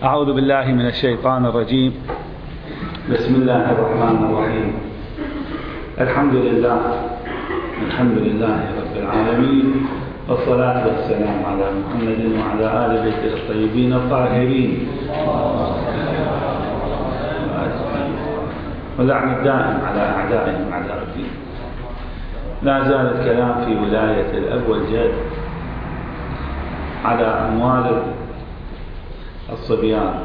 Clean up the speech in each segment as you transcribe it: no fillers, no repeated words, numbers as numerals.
أعوذ بالله من الشيطان الرجيم. بسم الله الرحمن الرحيم. الحمد لله رب العالمين، والصلاة والسلام على محمد وعلى آل بيته الطيبين الطاهرين، ولعن الدائم على أعدائهم أعداء الدين. لا زال الكلام في ولاية الأب والجد على أموال الصبيان.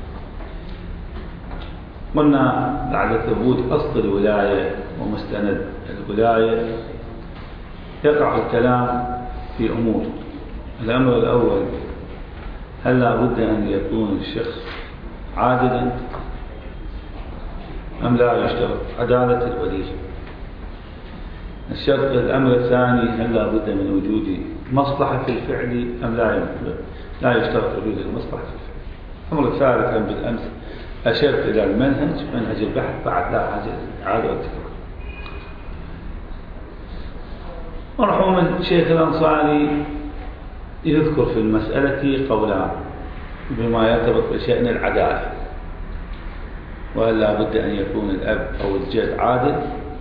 قلنا بعد ثبوت أصل الولاية ومستند الولاية يقع الكلام في أمور. الأمر الأول: هل لا بد أن يكون الشخص عادلا أم لا يشترط عدالة الولي؟ الأمر الثاني: هل لا بد من وجود مصلحة في الفعل أم لا يشترط وجود المصلحة في الفعل؟ الأمر الثالث: هم بالأمس أشرت إلى منهج البحث بعد لا حاجة للإعادة والتكرار. مرحوم الشيخ الأنصاري يذكر في المسألة قولان بما يرتبط بشأن العدالة، وهل لا بد أن يكون الأب أو الجد عادل.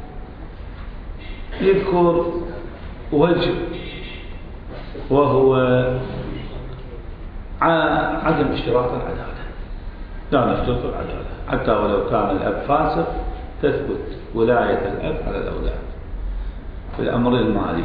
يذكر وجه وهو عدم اشتراط العدالة. لا نشترط العدالة حتى ولو كان الأب فاسق، تثبت ولاية الأب على الأولاد في الأمر المالي.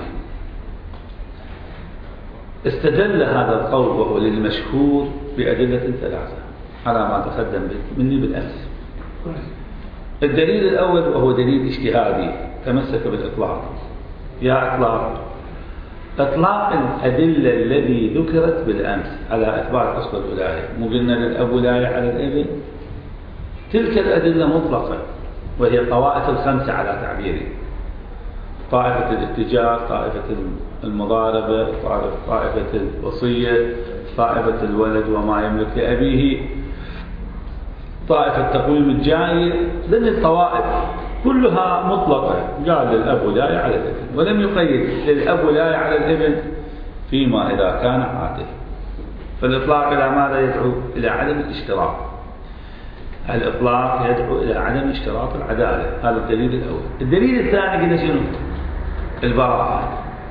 استدل هذا القول وهو للمشهور بأدلة ثلاثة على ما تقدم مني بالأمس. الدليل الأول وهو دليل اجتهادي تمسك بالإطلاق. يا إطلاق الأدلة الذي ذكرت بالأمس على إثبات أصل الولاية. مو قلنا للأب ولاية على الابن؟ تلك الأدلة مطلقة، وهي الطوائف الخمسة على تعبيري: طائفة الاتجار، طائفة المضاربة، طائفة الوصية، طائفة الولد وما يملك لأبيه، طائفة تقويم الجاية. ذن الطوائف كلها مطلقة. قال للأب ولاية على الابن، ولم يقيد للأب ولاية على الابن فيما إذا كان عادل. فالإطلاق إلى ماذا يدعو؟ إلى عدم الاشتراط. الإطلاق يدعو إلى عدم اشتراط العدالة. هذا الدليل الأول. الدليل الثاني قلنا شنو؟ البراءة،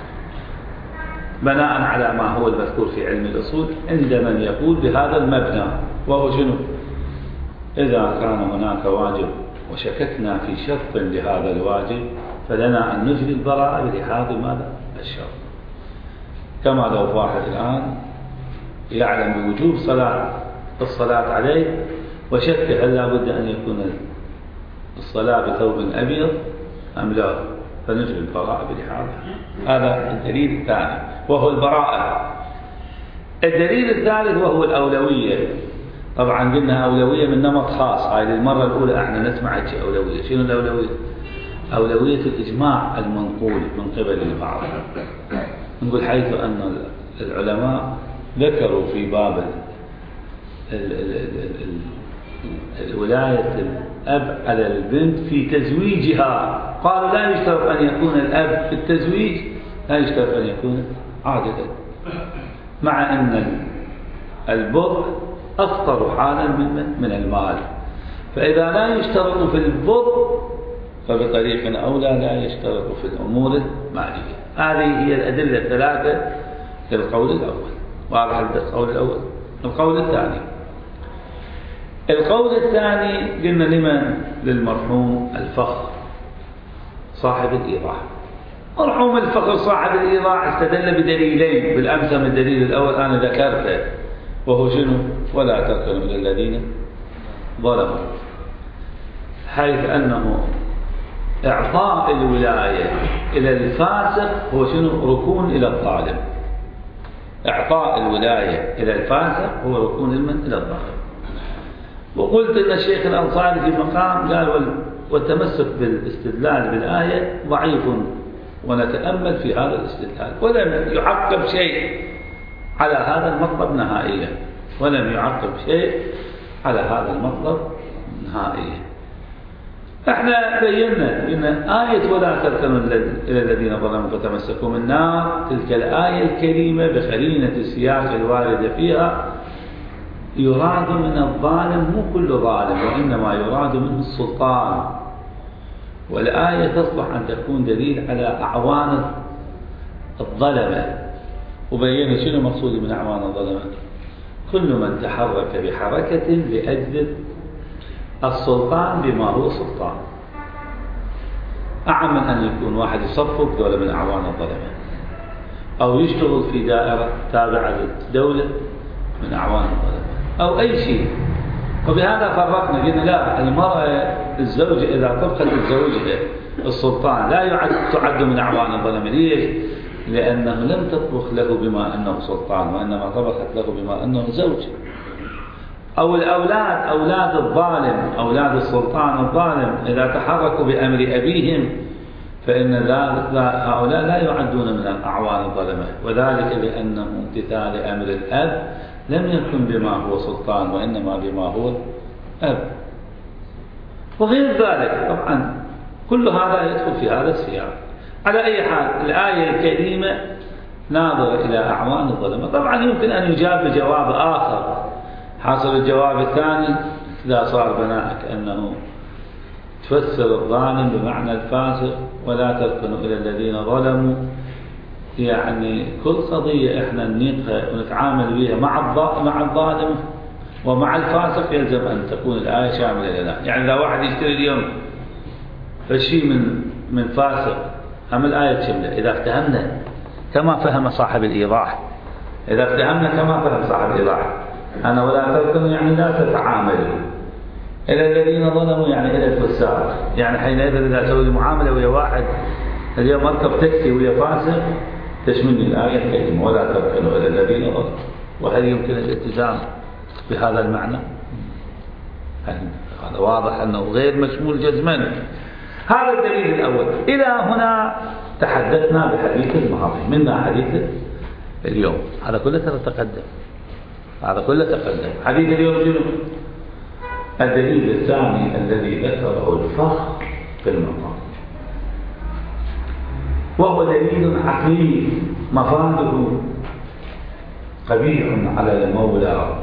بناء على ما هو المذكور في علم الأصول عند من يقول بهذا المبنى، وهو شنو؟ إذا كان هناك واجب وشككنا في شرط لهذا الواجب فلنا أن نجري البراءة بلحاظ ماذا؟ الشرط. كما لو واحد الآن يعلم بوجوب الصلاة عليه وشك هل لا بد أن يكون الصلاة بثوب أبيض أم لا، فنجري البراءة بلحاظها. هذا الدليل الثاني وهو البراءة. الدليل الثالث وهو الأولوية. طبعا قلنا أولوية من نمط خاص. هاي للمرة الأولى احنا نسمع شيء أولوية. شنو الأولوية؟ أولوية الإجماع المنقول من قبل البعض. نقول حيث أن العلماء ذكروا في باب ولاية الأب على البنت في تزويجها، قالوا لا يشترط أن يكون الأب في التزويج، لا يشترط أن يكون عادلا، مع أن البر أخطر حالا من المال. فإذا لا يشترط في البر فبطريق أولى لا يشترط في الأمور المالية. هذه هي الأدلة الثلاثة للقول الأول. واضح القول الأول. القول الثاني قلنا لمن؟ للمرحوم الفخر صاحب الإيضاح. مرحوم الفخر صاحب الإيضاح استدل بدليلين بالأمس. من الدليل الأول أنا ذكرته وهو شنو؟ ولا تركنوا إلى الذين ظلموا، حيث أنه إعطاء الولاية إلى الفاسق هو شنو؟ ركون إلى الظالم. إعطاء الولاية إلى الفاسق هو ركون إلى الظالم. وقلت أن الشيخ الأنصاري في مقام قال والتمسك بالاستدلال بالآية ضعيف، ونتأمل في هذا الاستدلال، ولم يعقب شيء على هذا المطلب نهائيا. احنا بينا ان آية ولا تركنوا إلى الذين ظلموا فتمسكوا من النار، تلك الآية الكريمة بقرينة السياق الواردة فيها يراد من الظالم مو كل ظالم، وإنما يراد منه السلطان. والآية تصلح أن تكون دليل على أعوان الظلمة. وبين شنو مقصود من أعوان الظلمة؟ كل من تحرك بحركة لأجل السلطان بما هو سلطان، أعم من أن يكون واحد يصفق دولة من أعوان الظلمة، أو يشتغل في دائرة تابعة للدولة من أعوان الظلمة، أو أي شيء. وبهذا فرقنا، قلنا لا، المرأة الزوجة إذا طبقت الزوجة السلطان لا تعد من أعوان الظلمة. ليش؟ لأنه لم تطبخ له بما أنه سلطان، وإنما طبخت له بما أنه زوج. أو الأولاد، أولاد الظالم، أولاد السلطان الظالم، إذا تحركوا بأمر أبيهم فإن هؤلاء لا يعدون من أعوان الظلمة، وذلك لأنه امتثال أمر الأب لم يكن بما هو سلطان، وإنما بما هو أب. وغير ذلك طبعا كل هذا يدخل في هذا السياق. على أي حال الآية الكريمة ناظرة إلى أعوان الظلمة. طبعا يمكن أن يجاب بجواب آخر. حاصل الجواب الثاني إذا صار بناءك أنه تفسر الظالم بمعنى الفاسق ولا تركنوا إلى الذين ظلموا، يعني كل قضية إحنا ننيقها ونتعامل بها مع الظالم ومع الفاسق يلزم أن تكون الآية شاملة لنا. يعني إذا واحد يشتري اليوم فالشيء من فاسق، هم الآية تشمله إذا افتهمنا كما فهم صاحب الإيضاح. إذا افتهمنا كما فهم صاحب الإيضاح أنا ولا تركنوا يعني لا تتعاملوا إلى الذين ظلموا، يعني إلى الفساق. يعني حينئذ إذا سوي معاملة ويا واحد اليوم مركب تاكسي ويا فاسق تشملني الآية الكريمة ولا تركنوا إلى الذين ظلموا. وهل يمكن الالتزام بهذا المعنى؟ هذا واضح أنه غير مشمول جزما. هذا الدليل الأول. إلى هنا تحدثنا بحديث الماضي، منا حديث اليوم. هذا كله تقدم، هذا كله تقدم. حديث اليوم شنو؟ الدليل الثاني الذي ذكره الفخر في المقام، وهو دليل عقلي مفاده قبيح على المولى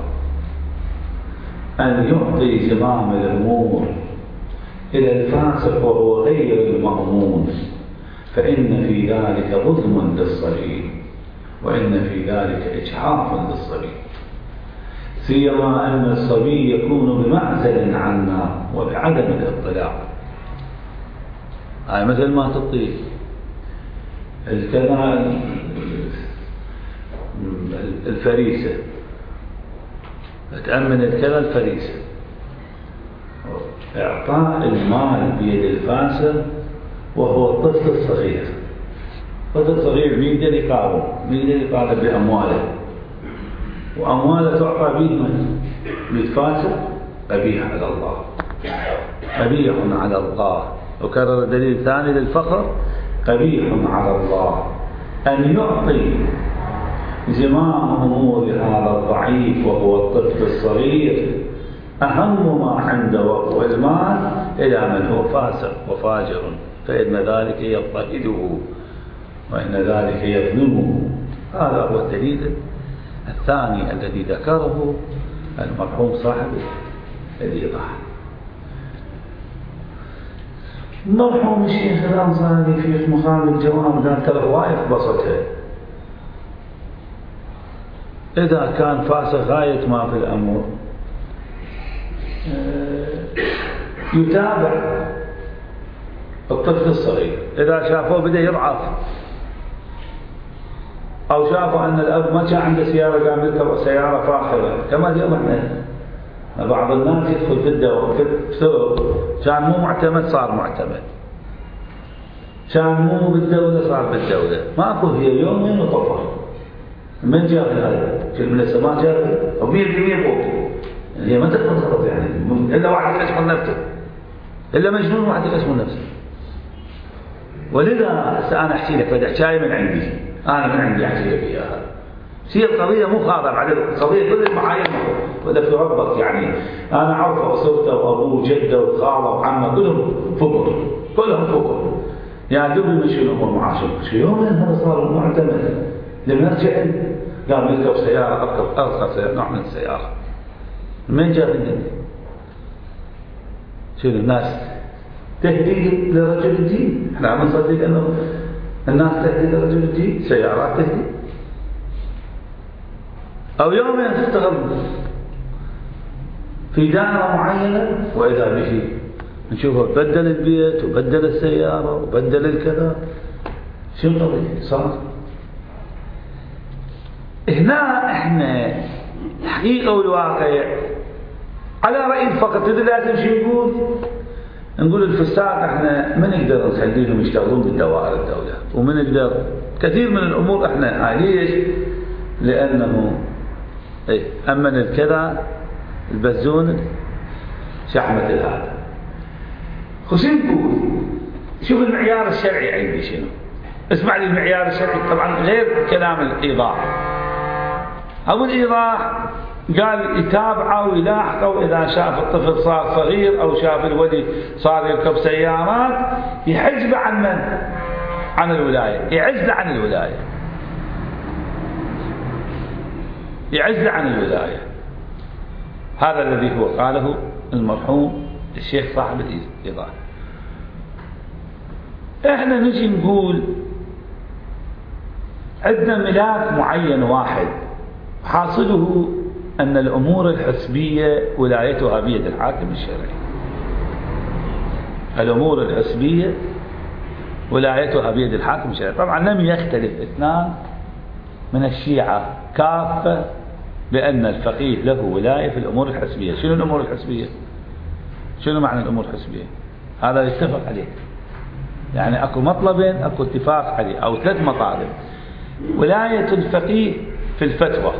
أن يعطي زمام الأمور إلى الفاسق وهو غير المأمون، فإن في ذلك ظلم للصغير، وإن في ذلك إجحاف للصغير، سيما أن الصبي يكون بمعزل عنا وبعدم الاطلاع. هاي مثل ما تطيق الكذا الفريسة، تأمن الكذا الفريسة، إعطاء المال بيد الفاسق وهو الطفل الصغير. الطفل الصغير مين يقدر يقاوم؟ مين يقدر يطالب بأمواله؟ وأمواله تعطى بيد فاسق، قبيح على الله، قبيح على الله. وكرر دليل ثاني للفخر، قبيح على الله أن يعطي زمام أمور هذا الضعيف وهو الطفل الصغير أهم ما عنده وهو المال إلى من هو فاسق وفاجر، فإن ذلك يضطهده وإن ذلك يظلمه. هذا هو الدليل الثاني الذي ذكره المرحوم صاحب الإيضاح. المرحوم الشيخ الأنصاري في مقام الجواب قال ترى واقف بسطها، إذا كان فاسق غاية ما في الأمر يتابع الطفل الصغير، إذا شافوه بدأ يرعف أو شافوا أن الأب ما كان عنده سيارة قام يركب سيارة فاخرة، كما اليوم احنا بعض الناس يدخل في الدور في السوق كان مو معتمد صار معتمد، كان مو بالدولة صار بالدولة، ماكو هي يومين وطفر. من جاب هذا؟ من السماء جاب أو 100% فوق. هي ما تتصرف يعني إلا واحد يشغل نفسه، إلا مجنون واحد يشغل نفسه. ولذا أنا أحكي لك بدأ شاي من عندي، أنا من عندي أحكي لك إياها. هي القضية مو خاضعة بعد القضية كل المعايير ولا في ربك. يعني أنا عرفه وصلته وأبوه وجده وخاله وعمه كلهم فقر، كلهم فقر. يعني دوب يمشي الأمور معاشر. شو يوم هذا صار معتمد لما رجع قام يركب سيارة، أركب أرخص نوع من السيارة من جاب الدليل؟ شنو الناس تهدي لرجل الدين؟ احنا عم نصدق انه الناس تهدي لرجل الدين؟ سيارات تهدي؟ او يوم تشتغل في دائرة معينة وإذا به نشوفه بدل البيت وبدل السيارة وبدل الكذا. شنو القضية صار؟ هنا احنا الحقيقة والواقع على رأي الفقط لازم شو نقول الفساق احنا ما نقدر نخليهم يشتغلون بالدوائر الدولة، وما نقدر كثير من الأمور احنا ليش؟ لأنه أمن الكذا البزون شحمة هذا. خشن نقول شوف المعيار الشرعي عندي شنو؟ اسمع لي المعيار الشرعي طبعا غير كلام الإيضاح. أو الإيضاح قال يتابعه ويلاحقه، وإذا شاف الطفل صار صغير أو شاف الولي صار يركب سيارات يحجبه عن من؟ عن الولاية، يعزله عن الولاية، يعزله عن الولاية. هذا الذي هو قاله المرحوم الشيخ صاحب الإيضاح. احنا نجي نقول عندنا ملاك معين واحد حاصله أن الأمور الحسبية ولايتها بيد الحاكم الشرعي. الأمور الحسبية ولايتها بيد الحاكم الشرعي. طبعا لم يختلف اثنان من الشيعة كافة بأن الفقيه له ولاية في الأمور الحسبية. شنو الأمور الحسبية؟ شنو معنى الأمور الحسبية؟ هذا يتفق عليه، يعني أكو مطلبين أكو اتفاق عليه أو 3 مطالب. ولاية الفقيه في الفتوى،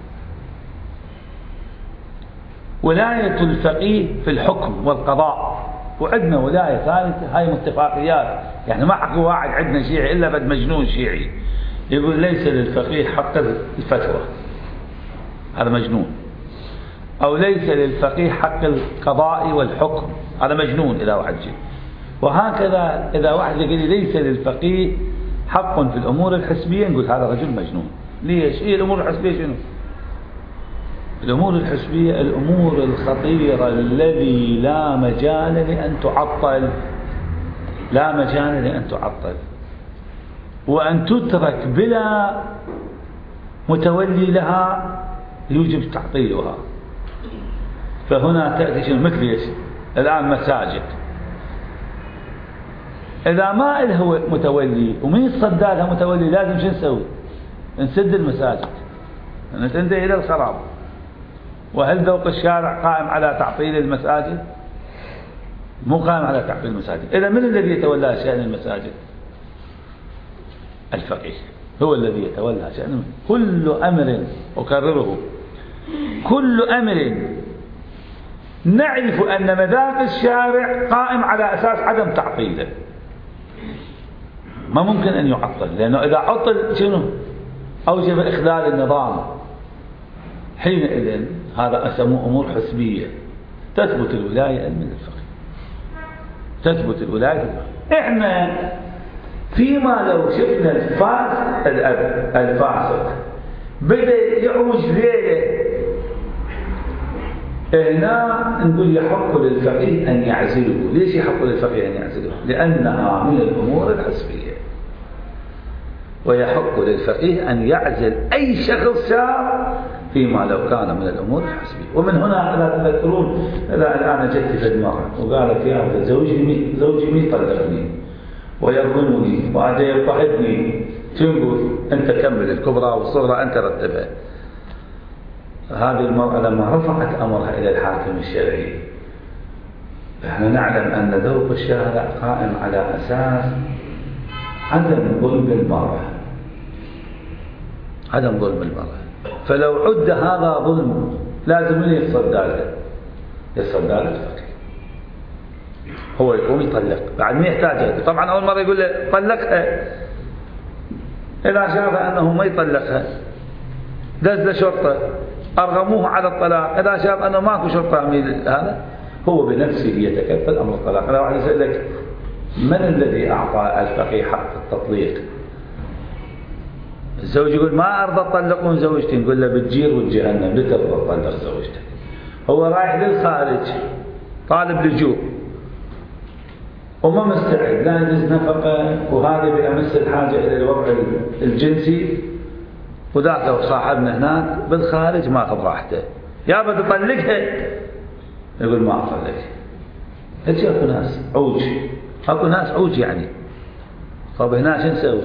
ولاية الفقيه في الحكم والقضاء، وعندنا ولاية ثالثة هاي متفاقيات. يعني ما حكوا واحد عندنا شيعي إلا بد مجنون شيعي يقول ليس للفقيه حق الفتوى، هذا مجنون. أو ليس للفقيه حق القضاء والحكم، هذا مجنون إذا واحد جي. وهكذا إذا واحد يقول لي ليس للفقيه حق في الأمور الحسبية نقول هذا رجل مجنون. ليش؟ إيه الأمور الحسبية شنو؟ الأمور الحسبية الأمور الخطيرة الذي لا مجال لأن تعطل، لا مجال لأن تعطل وأن تترك بلا متولي لها يوجب تعطيلها. فهنا تأتي شنو؟ مثل ايش؟ الآن مساجد إذا ما له متولي ومين صدى لها متولي لازم شو نسوي؟ نسد المساجد، تنتهي إلى الخراب. وهل ذوق الشارع قائم على تعطيل المساجد؟ مو قائم على تعطيل المساجد. إذا من الذي يتولى شأن المساجد؟ الفقيه هو الذي يتولى شأن. كل أمر، أكرره، كل أمر نعرف أن مذاق الشارع قائم على أساس عدم تعطيله ما ممكن أن يعطل، لأنه إذا عطل شنو؟ أوجب إخلال النظام. حينئذ هذا أسموه أمور حسبية. تثبت الولاية من الفقيه، تثبت الولاية. إحنا فيما لو شفنا الفاسق بدأ يعوج ليلة، هنا نقول يحق للفقيه أن يعزله. ليش يحق للفقيه أن يعزله؟ لأنها من الأمور الحسبية، ويحق للفقيه أن يعزل أي شخص شاب فيما لو كان من الأمور الحسبية. ومن هنا لا تذكرون إذا الآن جت في المرأة وقالت يا أبدا زوجي طلقني ويظلمني وهذا يضطهدني، تنقول أنت كمل الكبرى والصغرى أنت رتبها. هذه المرأة لما رفعت أمرها إلى الحاكم الشرعي، نحن نعلم أن ذوق الشارع قائم على أساس عدم ظلم المرأة، عدم ظلم المرأة. فلو عد هذا ظلم لازم من يتصدى له؟ يتصدى له الفقيه. هو يقوم يطلق بعد ما يحتاجها. طبعا أول مرة يقول له طلقها، إذا شاف أنه ما يطلقها دز شرطة أرغموه على الطلاق، إذا شاف أنه ماكو شرطة هذا هو بنفسه يتكفل أمر الطلاق. أنا واحد يسألك من الذي أعطى الفقيه حق التطليق؟ الزوج يقول ما أرضى تطلقون زوجتي، نقول له بتجير وتجهنم لترضى تطلق زوجتك. هو رايح للخارج طالب لجوء وما مستعد، لا يجوز نفقه، وهذا بأمس الحاجة إلى الوضع الجنسي، وذاك صاحبنا هناك بالخارج ما أخذ راحته، يا بتطلقها يقول ما أطلق. هيك أكو ناس عوج، أكو ناس عوج يعني. طب هنا شو نسوي؟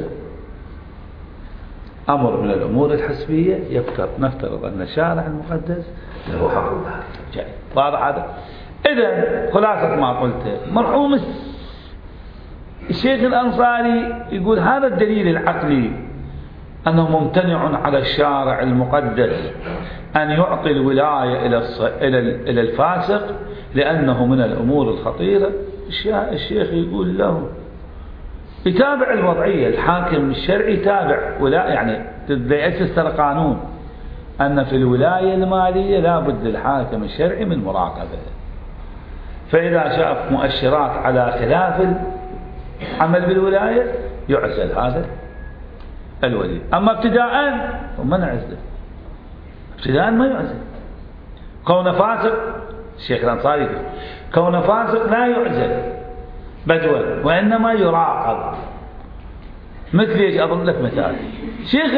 أمر من الأمور الحسبية نفترض أن الشارع المقدس له حق ذلك. واضح هذا؟ إذا خلاصة ما قلته، مرحوم الشيخ الأنصاري يقول هذا الدليل العقلي أنه ممتنع على الشارع المقدس أن يعطي الولاية إلى الفاسق لأنه من الأمور الخطيرة. الشيخ يقول له يتابع الوضعية، الحاكم الشرعي يتابع يعني يأسس ترى قانون أن في الولاية المالية لا بد للحاكم الشرعي من مراقبة، فإذا شاف مؤشرات على خلاف العمل بالولاية يعزل هذا الولي. أما ابتداء وما نعزله، ابتداء ما يعزل. كون فاسق، الشيخ الأنصاري يقول كون فاسق لا يعزل بدوا وإنما يراقب. مثل ايش؟ أضرب لك مثال. شيخ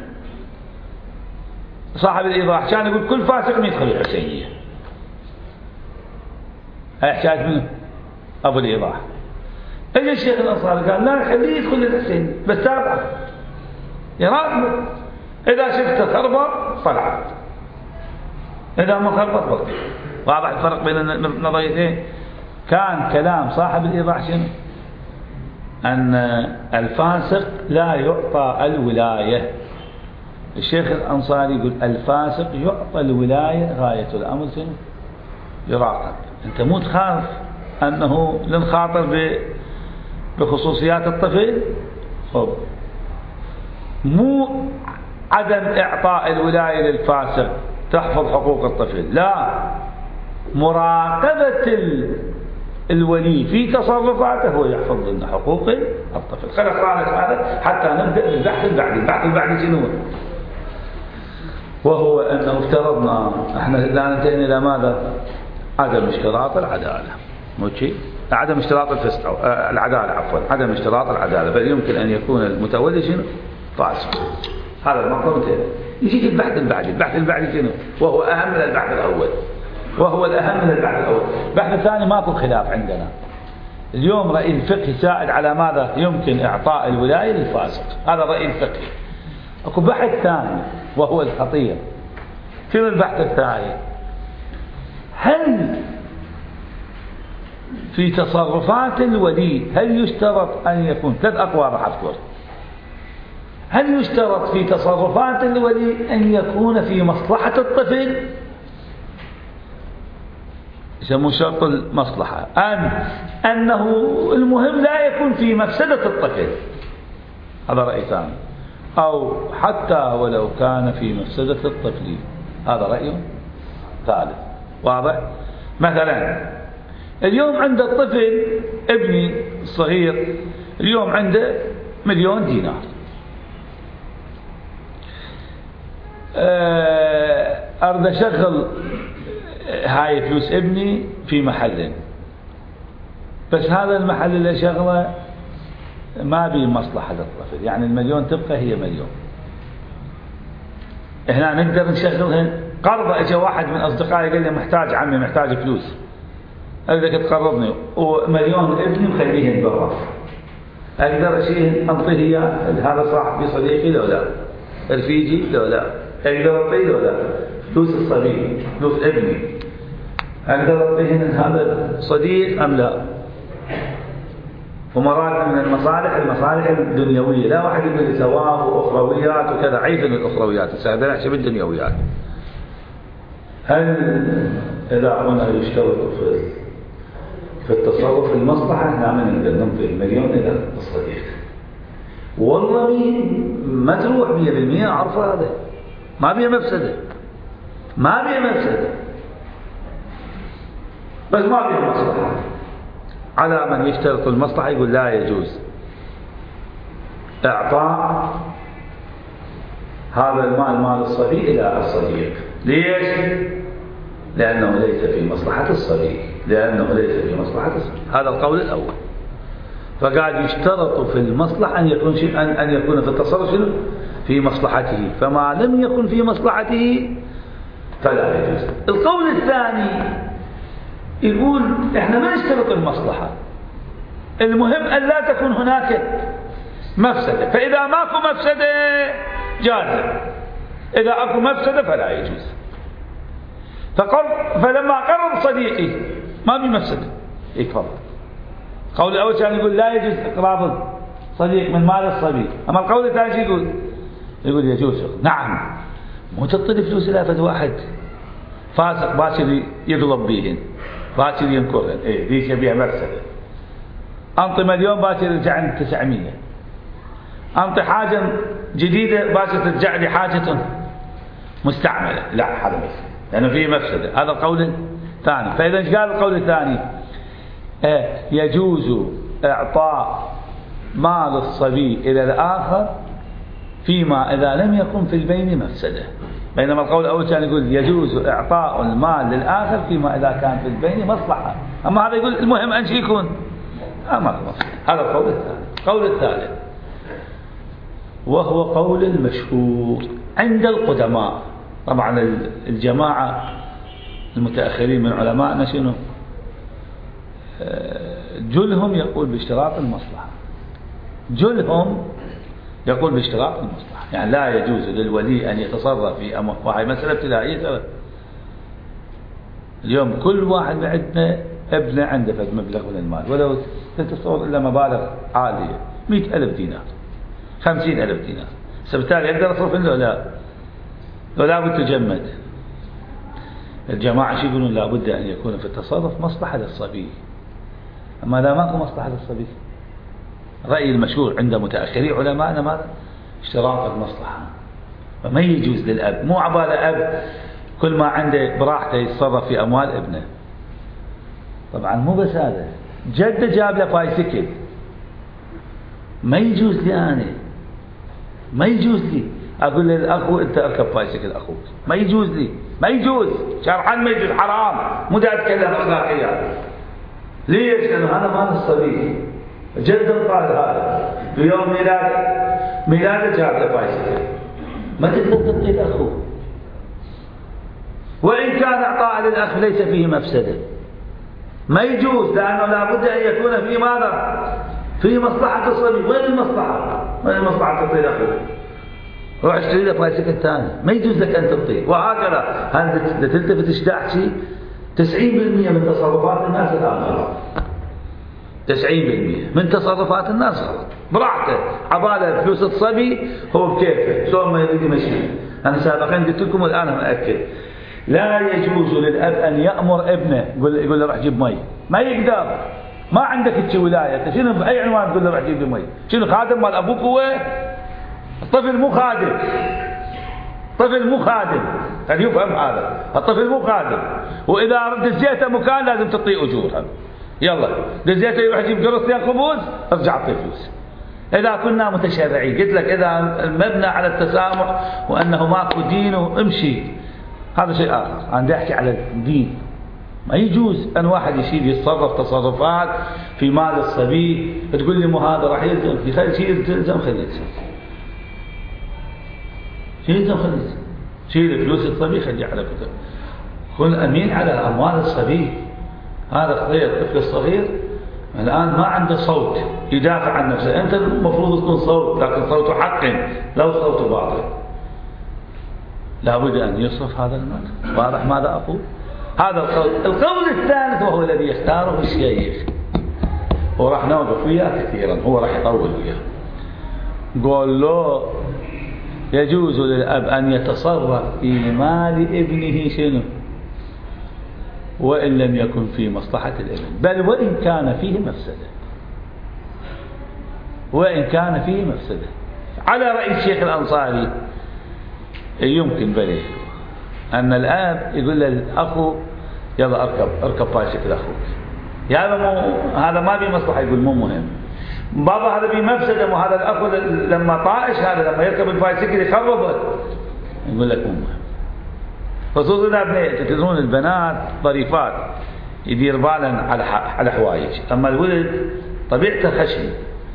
صاحب الإيضاح كان يقول كل فاسق ما يدخل الحسينية. هاي احتاج منه أبو الإيضاح. اجى الشيخ الأنصاري قال لا خليه يدخل الحسينية بس تابعه يراقبه، إذا شفته خربط طلعت، إذا ما خربط بطل. واضح الفرق بين النظريتين؟ كان كلام صاحب الإيضاح شنو؟ أن الفاسق لا يعطى الولاية. الشيخ الأنصاري يقول الفاسق يعطى الولاية، غاية الأمر شنو؟ يراقب. أنت مو تخاف أنه لنخاطر بخصوصيات الطفل، خب مو عدم إعطاء الولاية للفاسق تحفظ حقوق الطفل، لا، مراقبة الولي في تصرفاته هو يحفظ لنا حقوق الطفل. خلق قالت هذا حتى نبدأ بالبحث البعدي. البحث البعدي شنو؟ وهو أنه افترضنا احنا الآن انتهينا إلى ماذا؟ عدم اشتراط العدالة، مو شيء؟ عدم اشتراط الفسق العدالة، عفوا عدم اشتراط العدالة، بل يمكن أن يكون المتولي شنو؟ فاسق. هذا المطلب انتهى. يجي البحث البعدي. البحث البعدي شنو؟ وهو أهم من البحث الأول، وهو الأهم من البحث الأول. البحث الثاني ماكو خلاف عندنا اليوم. رأي الفقه سائد على ماذا؟ يمكن إعطاء الولاية للفاسق، هذا رأي الفقه. اكو بحث ثاني وهو الخطير. شنو البحث الثاني؟ هل في تصرفات الولي هل يشترط أن يكون ثلاث أقوال راح أذكر. هل يشترط في تصرفات الولي أن يكون في مصلحة الطفل؟ يسمون شرط المصلحة. أنه المهم لا يكون في مفسدة الطفل، هذا رأي ثاني. أو حتى ولو كان في مفسدة الطفل، هذا رأي ثالث. واضح؟ مثلا اليوم عند الطفل ابني الصغير اليوم عنده 1,000,000 دينار، أريد أشغل هاي فلوس ابني في محل، بس هذا المحل اللي شغله ما بيه مصلحة للطفل، يعني 1,000,000 تبقى هي 1,000,000. هنا نقدر نشغلها قرض. اجى واحد من أصدقائي قال لي محتاج عمي محتاج فلوس، أريدك تقرضني و1,000,000 ابني مخليهن برا، أقدر أشيل أنطيه إياه؟ هذا صاحبي صديقي لو لا، رفيجي لو لا، أقدر أعطيه لو لا. فلوس الصبي فلوس ابني أقدر أعطيهن هذا صديق أم لا؟ ومرات من المصالح الدنيوية، لا واحد يقول لي ثواب وأخرويات وكذا، عيد من الأخرويات السعادة نحسب الدنيويات. هل إذا هنا يشترط في التصرف المصلحة؟ نعم نقدر ننطي 1,000,000 إلى الصديق، والله ما تروح 100% أعرف هذا ما بيه مفسدة، ما بيه مفسدة، بس ما بيه مصلحة. على من يشترط المصلحة يقول لا يجوز إعطاء هذا المال مال الصبي إلى الصديق. ليش؟ لأنه ليس في مصلحة الصبي، هذا القول الأول. فقاعد يشترط في المصلحة أن يكون في التصرف في مصلحته، فما لم يكن في مصلحته فلا يجوز. القول الثاني يقول احنا ما نشترط المصلحة، المهم أن لا تكون هناك مفسدة، فإذا ماكو مفسدة جاز، إذا أكو مفسدة فلا يجوز. فلما قرر صديقي ما في مفسدة يكفر. القول الأول كان يقول لا يجوز إقراض صديق من مال الصبي، أما القول الثاني يقول يجوز. نعم، مو تعطي فلوس إلى فد واحد فاسق باكر يقلب بيهن، باكر ينكرهن، ليش يبيع مفسدة. أنطي مليون باكر يرجع عند 900، أنطي حاجة جديدة باكر ترجع لي حاجة مستعملة، لا هذا مفسدة لأنه فيه مفسدة. هذا القول الثاني. فإذا ايش قال القول الثاني؟ يجوز إعطاء مال الصبي إلى الآخر فيما إذا لم يكن في البين مفسدة، بينما القول الأول كان يقول يجوز إعطاء المال للآخر فيما إذا كان في البين مصلحة، أما هذا يقول المهم أن يكون هذا القول الثاني. القول الثالث وهو قول المشهور عند القدماء، طبعا الجماعة المتأخرين من علماءنا شنو؟ جلهم يقول باشتراط المصلحة، يعني لا يجوز للولي أن يتصرف في أمر، وهي مسألة ابتدائية. اليوم كل واحد عندنا ابنه عنده فد مبلغ من المال، ولو تتصور إلا مبالغ عالية 100,000 دينار 50,000 دينار، بالتالي يقدر يصرف له ولا بد تجمد. الجماعة يقولون لا بد أن يكون في التصرف مصلحة للصبي، أما لا ماكو مصلحة للصبي. الرأي المشهور عند متأخري علماءنا ماذا؟ اشتراط المصلحة، فما يجوز للأب، مو عبالة أب كل ما عنده براحته يتصرف في أموال ابنه. طبعا مو بس هذا، جده جاب له بايسكل، ما يجوز لي أنا، ما يجوز لي أقول للأخو أنت أركب بايسكل أخوك، ما يجوز لي، ما يجوز شرعا، ما يجوز، حرام. مو دا أتكلم أخلاقيات. ليش؟ لأنه هذا مال الصبي، جده قال هذا في يوم ميلاده جاب له بايسكل، ما تقدر تعطي الأخو، وإن كان إعطاء للأخ ليس فيه مفسدة، ما يجوز، لأنه لا بد أن يكون في ماذا؟ في مصلحة الصبي. وين المصلحة تعطي الأخو؟ روح اشتري له بايسكل ثاني، ما يجوز لك أن تعطيه. وهكذا هذا تلتفت اشتاح شيء 90% من تصرفات الناس الآن 90% من تصرفات الناس غلط، براحته، عبالة فلوس الصبي هو بكيفه سوى ما يريد يمشي. أنا سابقا قلت لكم والآن مأكد، لا يجوز للأب أن يأمر ابنه يقول له روح جيب مي، ما يقدر، ما عندك تشي ولاية، شنو بأي عنوان تقول له روح جيب لي مي؟ شنو خادم مال أبوك هو؟ الطفل مو خادم، خلي يفهم هذا، الطفل مو خادم، وإذا دزيته مكان لازم تعطيه أجور. يلا دزيته يروح يجيب قرص خبز، ارجع اعطيه فلوس. إذا كنا متشرعين، قلت لك إذا المبنى على التسامح وأنه ماكو دين وامشي، هذا شيء آخر. أنا أحكي على الدين، ما يجوز أن واحد يتصرف تصرفات في مال الصبي تقول لي مو هذا راح يلزم في خير شيء، يلزم شيل فلوس الصبي خليه على كتب، كن أمين على أموال الصبي. هذا صغير، الطفل الصغير الآن ما عنده صوت يدافع عن نفسه، أنت المفروض تكون صوت، لكن صوت حق لو صوت باطل. لا بد أن يصرف هذا المال. واضح ماذا أقول؟ هذا القول الثالث وهو الذي يختاره الشيخ، وراح نوقف وياه كثيرا، هو راح يطول وياه. قول له يجوز للأب أن يتصرف في مال ابنه شنو؟ وإن لم يكن في مصلحة الابن، بل وإن كان فيه مفسدة، على رأي الشيخ الأنصاري يمكن بليه أن الآب يقول للأخو يلا اركب بايسكل أخوك، هذا ما بيه مصلحة، يقول مو مهم بابا، هذا بيه مفسدة، وهذا الأخو لما طائش هذا لما يركب البايسكل يخربه، يقول لك مو مهم. خصوصا إذا تدرون البنات ظريفات يدير بالا على حوايج، أما الولد طبيعته خشن،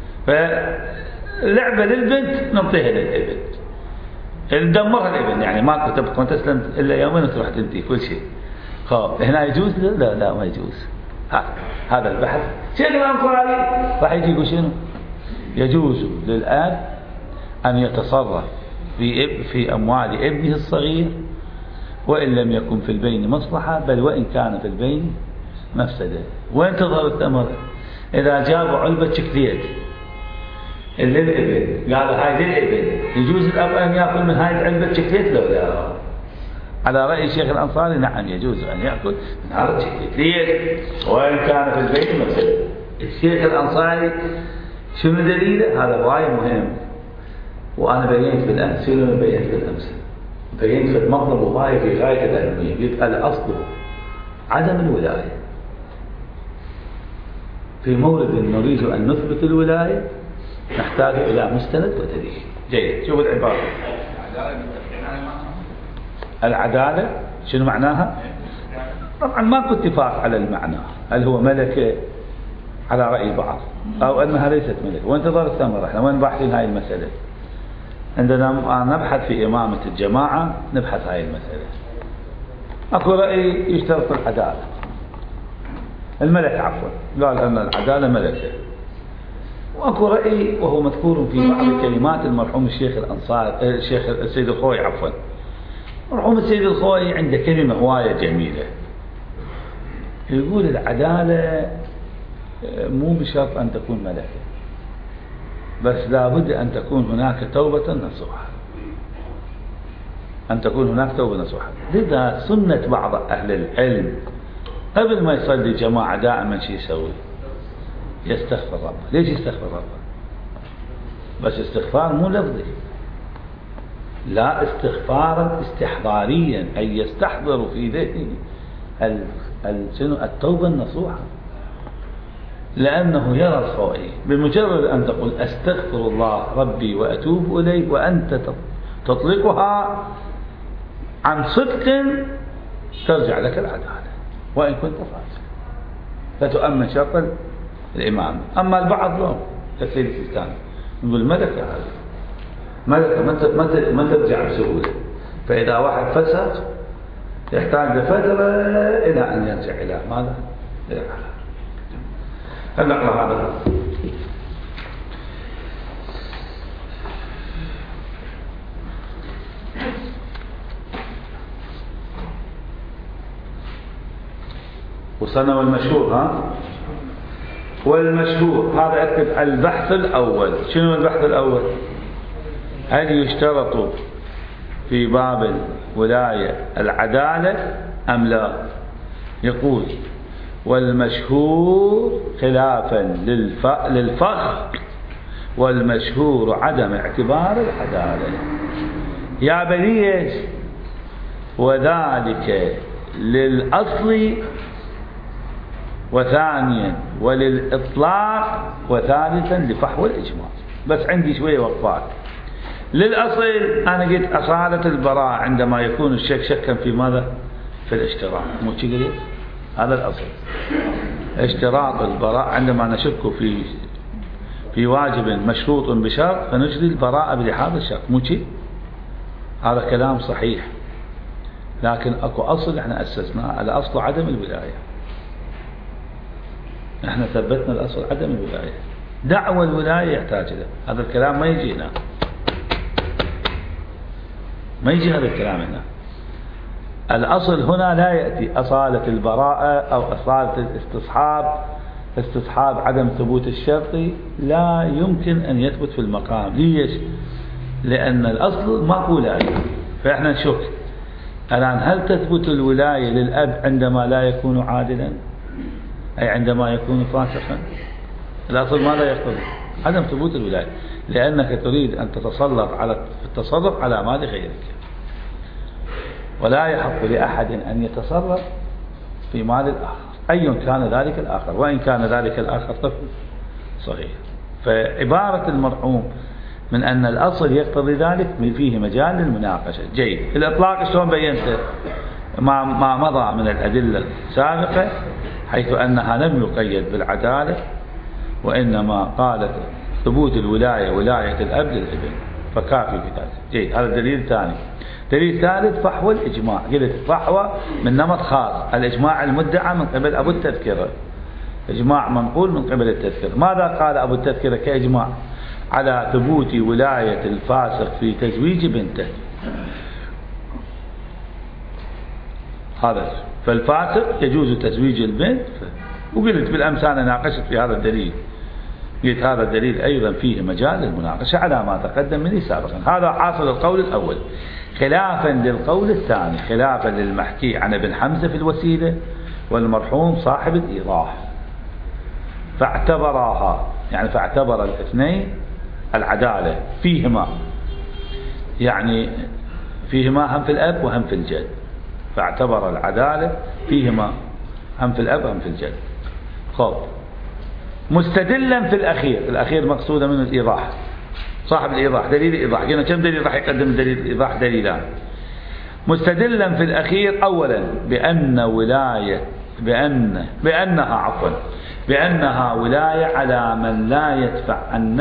فلعبة للبنت نعطيها للابن، ندمرها الابن، يعني ما تبقى تسلم إلا يومين وتروح تنتهي كل شيء. هنا يجوز؟ لا ما يجوز. هذا البحث. شيخ الأنصاري راح يجي يقول شنو؟ يجوز للآب أن يتصرف في أموال ابنه الصغير وإن لم يكن في البين مصلحة، بل وإن كان في البين مفسدة. وين تظهر الثمرة؟ إذا جابوا علبة شكليت للابن، قال هاي للابن، يجوز الأب أن يأكل من هاي العلبة شكليت لو لا؟ على رأي الشيخ الأنصاري نعم يجوز أن يأكل من هذا الشكليت وإن كان في البيت مفسدة. الشيخ الأنصاري شنو دليله؟ هذا غاية مهم، وأنا بينت بالأمس، شنو بينت بالأمس؟ بينت في المطلب وغاية في غاية الأهمية. يبقى الأصل عدم الولاية. في مورد نريد أن نثبت الولاية نحتاج إلى مستند ودليل. جيد، شوف العبارة. العدالة شنو معناها؟ طبعا ماكو اتفاق على المعنى، هل هو ملكة على رأي البعض أو أنها ليست ملكة، وانتظر الثمرة. احنا وين باحثين هاي المسألة؟ عندنا نبحث في إمامة الجماعة، نبحث هاي المسألة. أكو رأي يشترط العدالة، الملك عفوا، قال أن العدالة ملكة. وأكو رأي وهو مذكور في بعض كلمات المرحوم الشيخ الأنصار، الشيخ السيد الخوي عفوا، مرحوم السيد الخوي عنده كلمة هواية جميلة، يقول العدالة مو بشرط أن تكون ملكة، بس لابد أن تكون هناك توبة نصوحة، أن تكون هناك توبة نصوحة. لذا سنة بعض أهل العلم قبل ما يصلي جماعة دائما شو يسوي؟ يستغفر ربه. ليش يستغفر ربه؟ بس استغفار مو لفظي، لا، استغفارا استحضاريا، أن يستحضر في ذهنه التوبة النصوحة، لأنه يرى الخوئي. بمجرد أن تقول أستغفر الله ربي وأتوب إليه وأنت تطلقها عن صدق ترجع لك العدالة وإن كنت فاسق، فتؤمن شرط الإمام. أما البعض لا، كالسيد السيستاني يقول ملكة، هذا ملكة ما ترجع بسهولة، فإذا واحد فسق يحتاج لفترة إلى أن يرجع إلى ماذا؟ إلى العدالة. نقرأ هذا. وصلنا والمشهور. والمشهور هذا أكتب البحث الأول. شنو البحث الأول؟ هل يشترط في باب الولاية العدالة أم لا؟ يقول والمشهور خلافا للفخ والمشهور عدم اعتبار العدالة. يا بني وذلك للأصل، وثانيا وللإطلاق، وثالثا لفحوى الإجماع. بس عندي شوية وقفات. للأصل أنا قلت أصالة البراءة عندما يكون الشك شكا في ماذا؟ في الاشتراط، مو كذا؟ هذا الأصل، اشتراط البراءة عندما نشك في واجب مشروط بشرط فنجري البراءة بلحاظ الشرط، مو كذا؟ هذا كلام صحيح، لكن أكو أصل احنا أسسناه، الأصل عدم الولاية. احنا ثبتنا الأصل عدم الولاية، دعوى الولاية يحتاج له. هذا الكلام ما يجي هنا، ما يجي هذا الكلام هنا. الأصل هنا لا يأتي أصالة البراءة أو أصالة استصحاب عدم ثبوت الشرط، لا يمكن أن يثبت في المقام. ليش؟ لأن الأصل ماكو ولاية، فإحنا نشك الآن هل تثبت الولاية للأب عندما لا يكون عادلا، أي عندما يكون فاسقا؟ الأصل ماذا يقتضي؟ عدم ثبوت الولاية، لأنك تريد أن تتسلط على التصرف على مال غيرك، ولا يحق لأحد أن يتصرف في مال الآخر أي كان ذلك الآخر، وإن كان ذلك الآخر طفل صغير. فعبارة المرحوم من أن الأصل يقتضي ذلك فيه مجال للمناقشة. جيد. الإطلاق شلون بينته؟ ما مضى من الأدلة السابقة، حيث أنها لم يقيد بالعدالة، وإنما قالت ثبوت الولاية ولاية الأب للابن فكافي في ذلك. جيد. هذا دليل ثاني. دليل ثالث فحوى الإجماع. قلت فحوى من نمط خاص، الإجماع المدعى من قبل أبو التذكرة، إجماع منقول من قبل التذكرة. ماذا قال أبو التذكرة كإجماع؟ على ثبوت ولاية الفاسق في تزويج بنته. هذا فالفاسق يجوز تزويج البنت. وقلت بالأمس أنا ناقشت في هذا الدليل، قلت هذا الدليل أيضا فيه مجال للمناقشة على ما تقدم مني سابقا. هذا حاصل القول الأول، خلافا للقول الثاني، خلافا للمحكي عن ابن حمزة في الوسيلة والمرحوم صاحب الإيضاح، فاعتبرها يعني فاعتبر الاثنين العدالة فيهما، يعني فيهما هم في الأب وهم في الجد، فاعتبر العدالة فيهما هم في الأب وهم في الجد. خب مستدلا في الأخير مقصودة من الإيضاح، صاحب الإيضاح دليل الإيضاح. قلنا كم دليل راح يقدم دليل الإيضاح؟ دليلان. مستدلا في الأخير أولا بأنها ولاية على من لا يدفع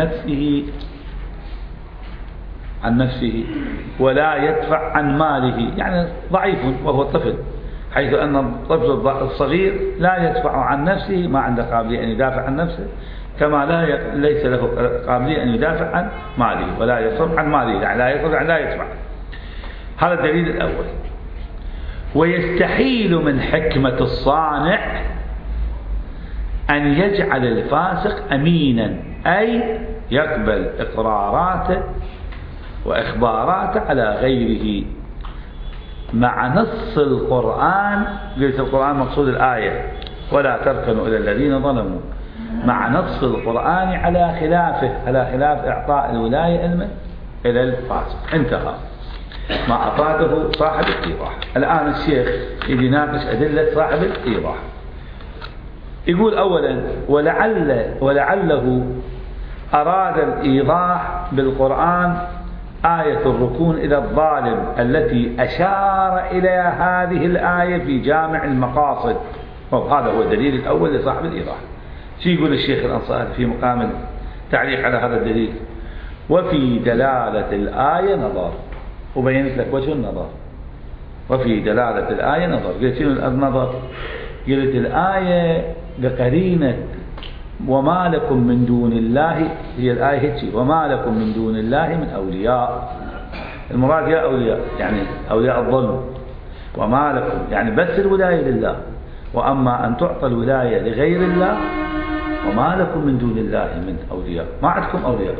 عن نفسه ولا يدفع عن ماله، يعني ضعيف وهو الطفل، حيث أن الطفل الصغير لا يدفع عن نفسه، ما عنده قابلية أن يدافع عن نفسه، كما ليس له قابلية أن يدافع عن ماله ولا يصرف عن ماله، يعني لا يصرف يعني لا يدفع. هذا الدليل الأول. ويستحيل من حكمة الصانع أن يجعل الفاسق أمينا، أي يقبل إقراراته وإخباراته على غيره، مع نص القرآن. قلت القرآن مقصود الآية ولا تركنوا إلى الذين ظلموا، مع نص القرآن على خلاف إعطاء الولاية إلى الفاسق. انتهى ما أفاده صاحب الإيضاح. الآن الشيخ يناقش أدلة صاحب الإيضاح. يقول أولا ولعله أراد الإيضاح بالقرآن آية الركون إلى الظالم التي أشار إلى هذه الآية في جامع المقاصد. هذا هو الدليل الأول لصاحب الإيضاح. شو يقول الشيخ الأنصاري في مقام تعليق على هذا الدليل؟ وفي دلالة الآية نظر، وبينت لك وجه النظر. وفي دلالة الآية نظر. قلت شنو النظر؟ قلت الآية بقرينة وما لكم من دون الله، هي الآية هيك، وما لكم من دون الله من أولياء. المراد يا أولياء يعني أولياء الظلم، وما لكم يعني بس الولاية لله، وأما أن تعطى الولاية لغير الله وما لكم من دون الله من أولياء، ما عندكم أولياء.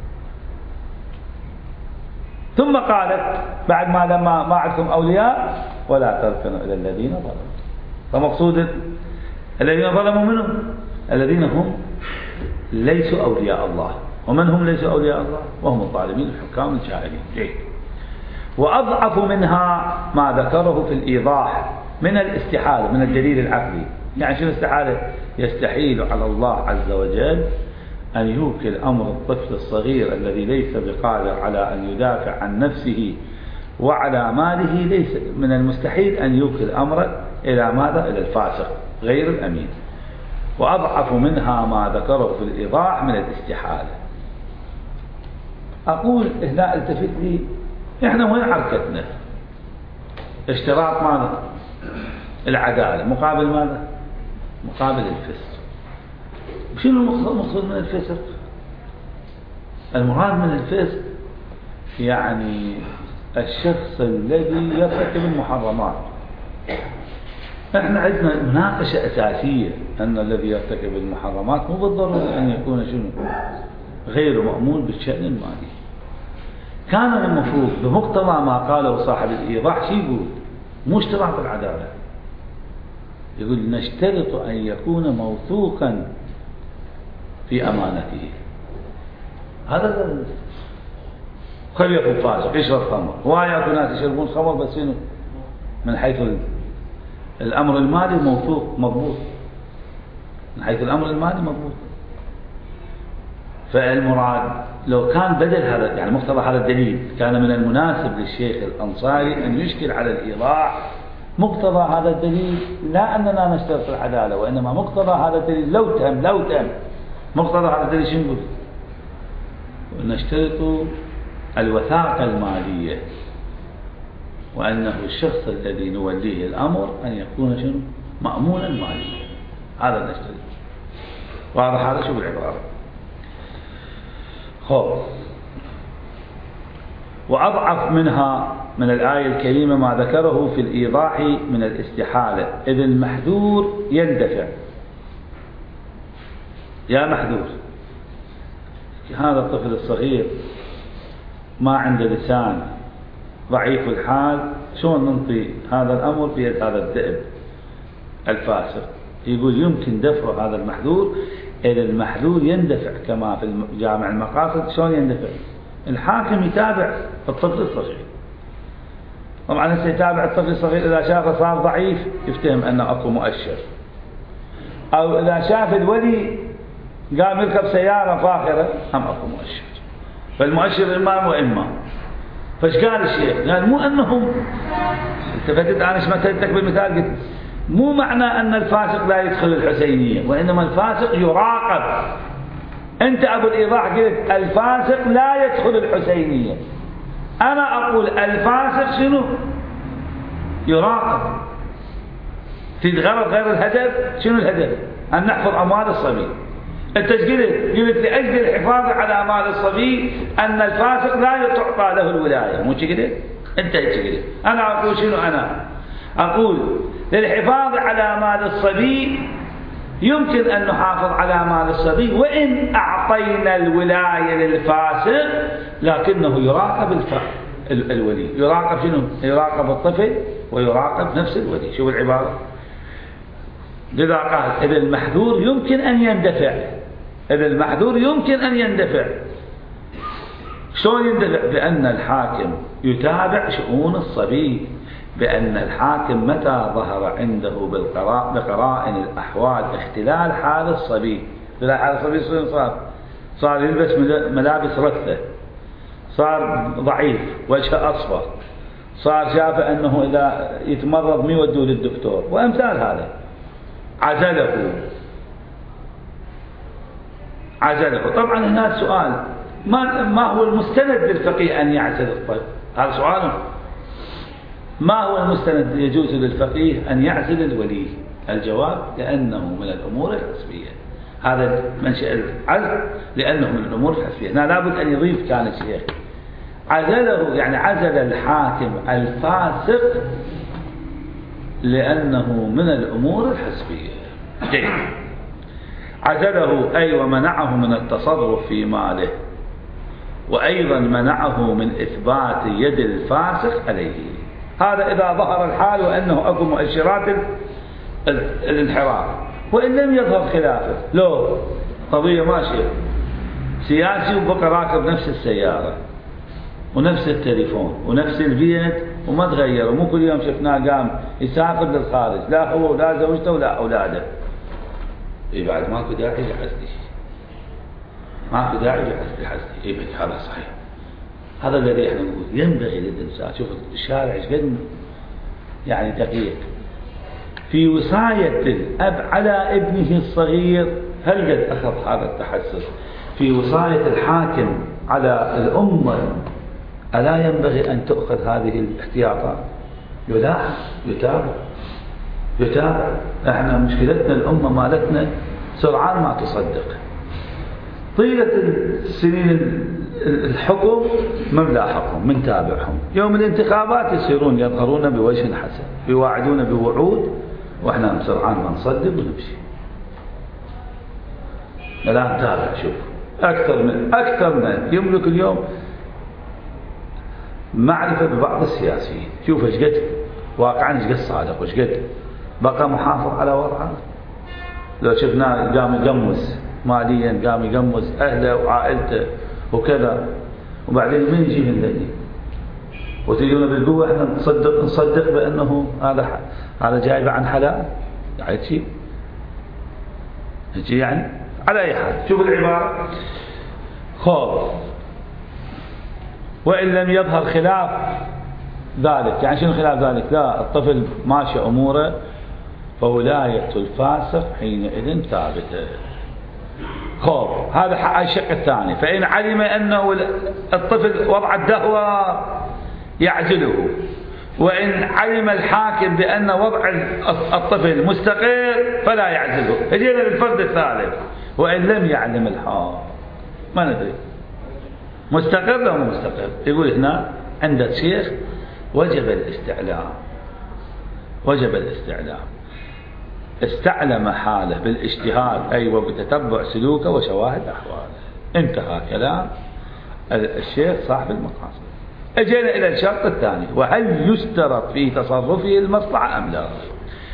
ثم قالت بعد ما عندكم أولياء ولا تركنوا إلى الذين ظلموا. فمقصود الذين ظلموا منهم الذين هم ليسوا أولياء الله. ومن هم ليسوا أولياء الله؟ وهم الظالمين الحكام الجاهلين. جيد. وأضعف منها ما ذكره في الإيضاح من الاستحالة، من الدليل العقلي. يعني شو الاستحالة؟ يستحيل على الله عز وجل أن يوكل أمر الطفل الصغير الذي ليس بقادر على أن يدافع عن نفسه وعلى ماله، ليس من المستحيل أن يوكل أمره إلى ماذا؟ إلى الفاسق غير الأمين. وأضعف منها ما ذكره في الإيضاح من الاستحالة. أقول هنا التفت لي، إحنا وين حركتنا؟ اشتراط ماذا؟ العدالة مقابل ماذا؟ مقابل الفسق. شنو المقصود من الفسق؟ المراد من الفسق يعني الشخص الذي يرتكب المحرمات. احنا عندنا مناقشة أساسية أن الذي يرتكب المحرمات مو بالضرورة أن يكون شنو؟ غير مأمون بالشأن المالي. كان المفروض بمقتضى ما قاله صاحب الإيضاح شو يقول؟ مو اشتراط العدالة، يقول نشترط أن يكون موثوقا في أمانته. هذا خلي يكون فاسق يشرب خمر، وآيات ناس يشربون خمر بس من حيث الأمر المالي موثوق مضبوط، من حيث الأمر المالي مضبوط. فالمراد لو كان بدل هذا يعني مقتضى هذا الدليل، كان من المناسب للشيخ الأنصاري أن يشكل على الإيضاح مقتضى هذا الدليل لا أننا نشترط العدالة، وإنما مقتضى هذا الدليل لو تم مقتضى هذا الدليل شنو نقول؟ نشترط الوثاقة المالية، وأنه الشخص الذي نوليه الأمر أن يكون شنو؟ مأمونا ماليا. هذا نشترط. واضح هذا؟ شوف العبارة. خب، وأضعف منها من الآية الكريمة ما ذكره في الإيضاح من الاستحالة، إذ المحذور يندفع. يا محذور، هذا الطفل الصغير ما عنده لسان، ضعيف الحال، شلون ننطي هذا الأمر بيد هذا الذئب الفاسق؟ يقول يمكن دفع هذا المحذور إذا المحذور يندفع، كما في جامع المقاصد. شلون يندفع؟ الحاكم يتابع الطفل الصغير، طبعا هسه يتابع الطفل الصغير، إذا شافه صار ضعيف يفتهم أنه أكو مؤشر، أو إذا شاف الولي قام يركب سيارة فاخرة هم أكو مؤشر، فالمؤشر إما وإما. فايش قال الشيخ؟ قال مو أنهم، التفتت أنا ايش مثلتك بالمثال، قلت مو معنى أن الفاسق لا يدخل الحسينية، وإنما الفاسق يراقب. أنت أبو الإيضاح قلت الفاسق لا يدخل الحسينية، أنا أقول الفاسق شنو؟ يراقب في الغرض غير الهدف. شنو الهدف؟ أن نحفظ أموال الصبي. أنت قلت لأجل الحفاظ على أموال الصبي أن الفاسق لا تعطى له الولاية، مو قلت؟ أنت قلت. أنا أقول شنو؟ أنا أقول للحفاظ على مال الصبي يمكن أن نحافظ على مال الصبي وإن أعطينا الولاية للفاسق، لكنه يراقب الولي. يراقب شنو؟ يراقب الطفل ويراقب نفس الولي. شوف العبارة. لذا قال إذا المحذور يمكن أن يندفع. إذا المحذور يمكن أن يندفع. شلون يندفع؟ بأن الحاكم يتابع شؤون الصبي، بأن الحاكم متى ظهر عنده بقرائن الأحوال اختلال حال الصبي، اختلال حال الصبي صار يلبس ملابس رثة، صار ضعيف، وجهه أصفر، صار شافه أنه إذا يتمرض ما يودوه للدكتور، وأمثال هذا. عزله. طبعا هناك سؤال، ما هو المستند للفقيه أن يعزل الطفل؟ هذا سؤال. ما هو المستند يجوز للفقيه أن يعزل الولي؟ الجواب لأنه من الأمور الحسبية. هذا منشأ العزل لأنه من الأمور الحسبية. لابد أن يضيف كان الشيخ عزله، يعني عزل الحاكم الفاسق لأنه من الأمور الحسبية. عزله أي ومنعه من التصرف في ماله، وأيضا منعه من إثبات يد الفاسق عليه. هذا إذا ظهر الحال وأنه أكو مؤشرات الانحراف، وإن لم يظهر خلافه. لو قضية ماشية سياسي وبقى راكب نفس السيارة ونفس التليفون ونفس البيت وما تغير، ومو كل يوم شفناه قام يسافر للخارج، لا هو ولا زوجته ولا أولاده، بعد ماكو داعي لحسدي، ماكو داعي لحسدي. هذا صحيح. هذا الذي احنا نقول ينبغي للإنسان. شوف الشارع ايش قد يعني دقيق في وصاية الأب على ابنه الصغير، هل قد أخذ هذا التحسس؟ في وصاية الحاكم على الأمة ألا ينبغي أن تأخذ هذه الاحتياطات؟ يلاحظ، يتابع. احنا مشكلتنا الأمة مالتنا سرعان ما تصدق. طيلة السنين الحكم مملاحقهم من تابعهم، يوم الانتخابات يصيرون يظهرون بوجه حسن، يواعدون بوعود، واحنا سرعان ما نصدق ونمشي. لا نتابع. شوف أكثر من يملك اليوم معرفة ببعض السياسيين. شوف ايش قد واقعا، ايش قد صادق، وايش قد بقى محافظ على وضعه. لو شفناه قام يقمص ماليا، قام يقمص أهله وعائلته وكذا، وبعدين من يجي من ذلك وتجينا بالقوة احنا نصدق بأنه هذا جايب عن حلال، يعني يجي يعني على أي حال. شوف العبارة. خوف وإن لم يظهر خلاف ذلك. يعني شنو خلاف ذلك؟ لا، الطفل ماشي أموره، فولاية الفاسق حينئذ ثابتة. خوف، هذا الشق الثاني. فإن علم أنه الطفل وضع الدهوة يعزله، وإن علم الحاكم بأن وضع الطفل مستقر فلا يعزله. اجينا للفرد الثالث، وإن لم يعلم الحاكم ما ندري مستقر ولا مو مستقر. يقول هنا عند الشيخ وجب الاستعلام، وجب الاستعلام. استعلم حاله بالاجتهاد أي وبتتبع سلوكه وشواهد أحواله. انتهى كلام الشيخ صاحب المقاصد. اجينا إلى الشرط الثاني، وهل يشترط في تصرفه المصلحة أم لا؟